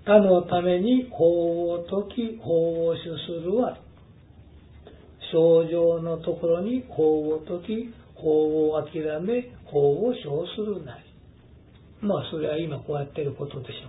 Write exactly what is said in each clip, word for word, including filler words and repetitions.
他のために法を説き、法を主するは、正常のところに法を説き、法を諦め、法を称するなり。まあ、それは今こうやってることでし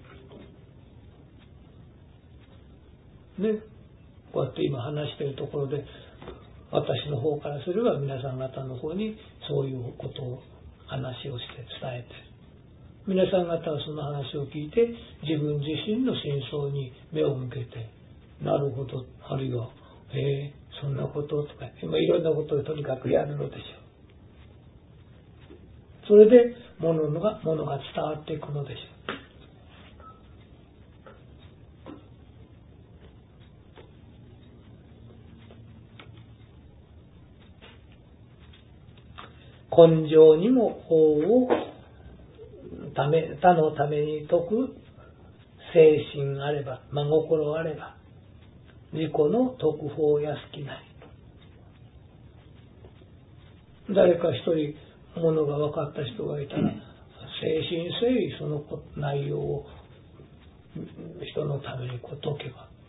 ょう。ね。こうやって今話しているところで、私の方からすれば皆さん方の方にそういうことを話をして伝えて、皆さん方はその話を聞いて自分自身の真相に目を向けて、なるほど、あるいは、ええー、そんなこととか、今いろんなことをとにかくやるのでしょう。それで物が、物が伝わっていくのでしょう。根性にも法をため他のために説く精神あれば、真心あれば、自己の説く法やすきない。誰か一人ものが分かった人がいたら、誠心誠意その内容を人のためにこう説けば、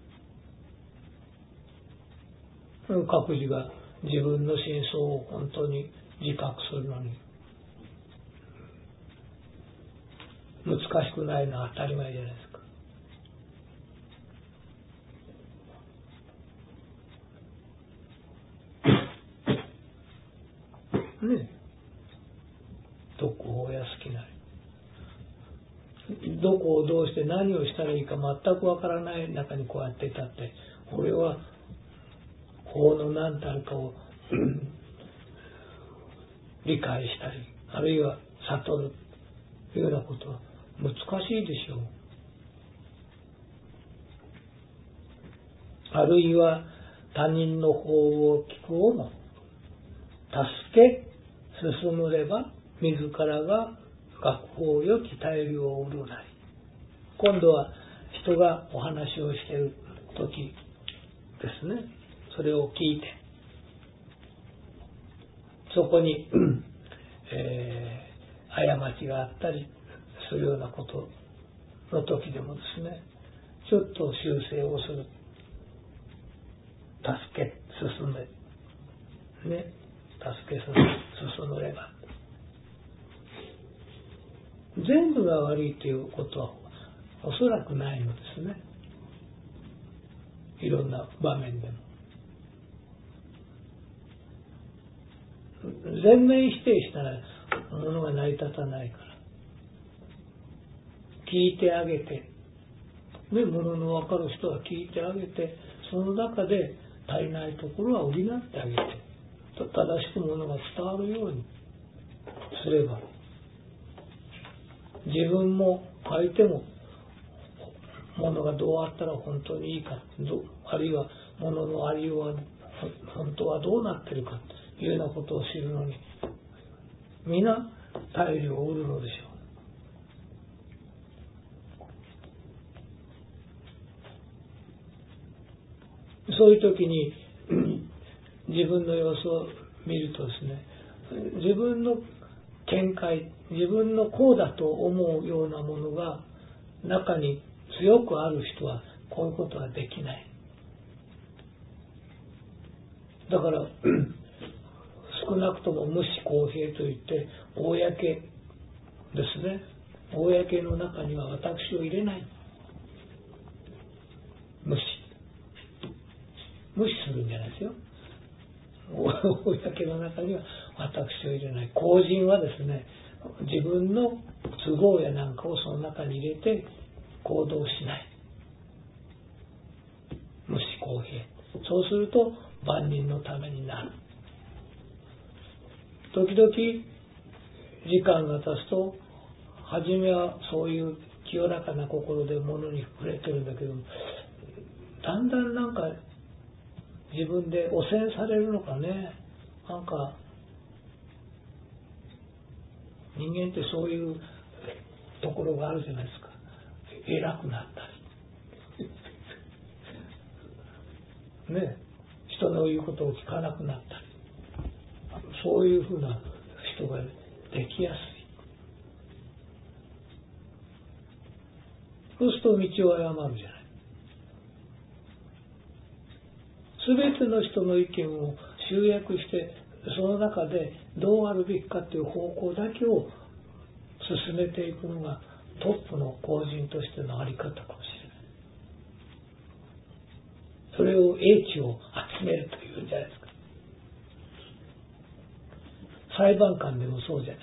各自が自分の真相を本当に自覚するのに難しくないのは当たり前じゃないですか。ねえ。どこをやすきない。どこをどうして何をしたらいいか全くわからない中にこうやっていたって、これは法の何たるかを理解したり、あるいは悟るというようなことは難しいでしょう。あるいは他人の法を聞くをも助け進むれば自らが学法よき大量を売るなり。今度は人がお話をしている時ですね。それを聞いてそこに、えー、過ちがあったりするようなことの時でもですね、ちょっと修正をする、助け進めね、助け進めれば全部が悪いということはおそらくないのですね。いろんな場面でも全面否定したらものが成り立たないから、聞いてあげて、ね、ものの分かる人は聞いてあげて、その中で足りないところは補ってあげて、正しくものが伝わるようにすれば、自分も相手もものがどうあったら本当にいいか、あるいはもののありようは本当はどうなっているかというようなことを知るのに皆大量を売るのでしょう。そういう時に自分の様子を見るとですね、自分の見解、自分のこうだと思うようなものが中に強くある人はこういうことはできない。だから少なくとも無視公平といって公ですね、公の中には私を入れない。無視無視するんじゃないですよ。公の中には私を入れない。公人はですね、自分の都合やなんかをその中に入れて行動しない。無視公平。そうすると万人のためになる。時々時間が経つと、初めはそういう清らかな心で物に触れてるんだけど、だんだんなんか自分で汚染されるのかね。なんか人間ってそういうところがあるじゃないですか。偉くなったりね、人の言うことを聞かなくなったり、そういうふうな人ができやすい。 そうすると道を誤るじゃない。すべての人の意見を集約して、その中でどうあるべきかという方向だけを進めていくのがトップの公人としてのあり方かもしれない。それを英知を集めるというんじゃないですか。裁判官でもそうじゃない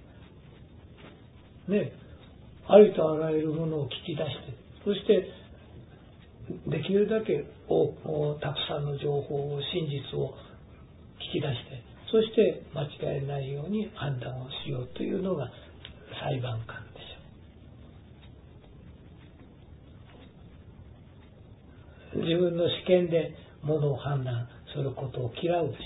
ですか。ね、ありとあらゆるものを聞き出して、そしてできるだけ多くたくさんの情報を真実を聞き出して、そして間違えないように判断をしようというのが裁判官でしょう。自分の試験でものを判断することを嫌うでしょう。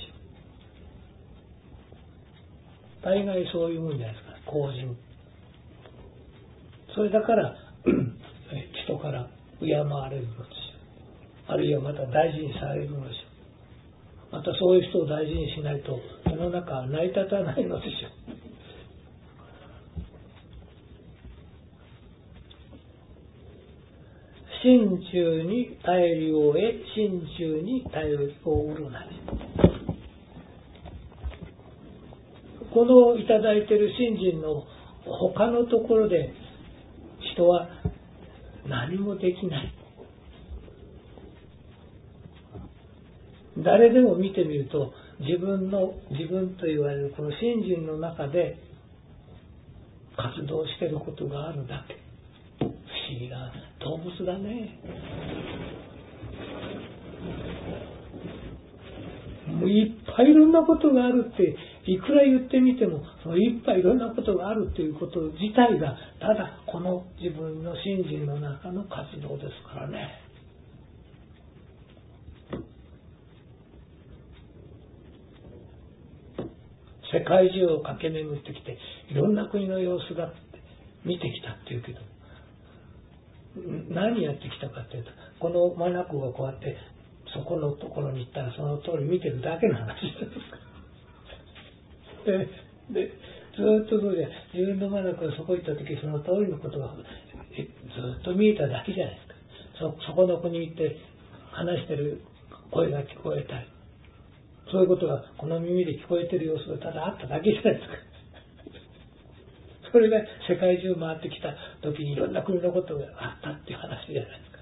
大概そういうもんじゃないですか、公人。それだから人から敬われるのですよ。あるいはまた大事にされるのですよ。またそういう人を大事にしないと世の中は成り立たないのでしょう。心中に頼りを得、心中に頼りを得るなり。このいただいている信心の他のところで人は何もできない。誰でも見てみると自分の自分と言われるこの信心の中で活動していることがあるだけ。不思議な動物だね。もういっぱいいろんなことがあるっていくら言ってみても、そのいっぱいいろんなことがあるということ自体がただこの自分の信心の中の活動ですからね。世界中を駆け巡ってきていろんな国の様子だって見てきたっていうけど、何やってきたかっていうと、このマナコがこうやってそこのところに行ったらその通り見てるだけの話です。で、でずっとそうじゃ自分のマナコがそこ行った時その通りのことがずっと見えただけじゃないですか。 そ, そこの子に行って話してる声が聞こえたり、そういうことがこの耳で聞こえてる様子がただあっただけじゃないですか。それが世界中回ってきた時にいろんな国のことがあったっていう話じゃないですか。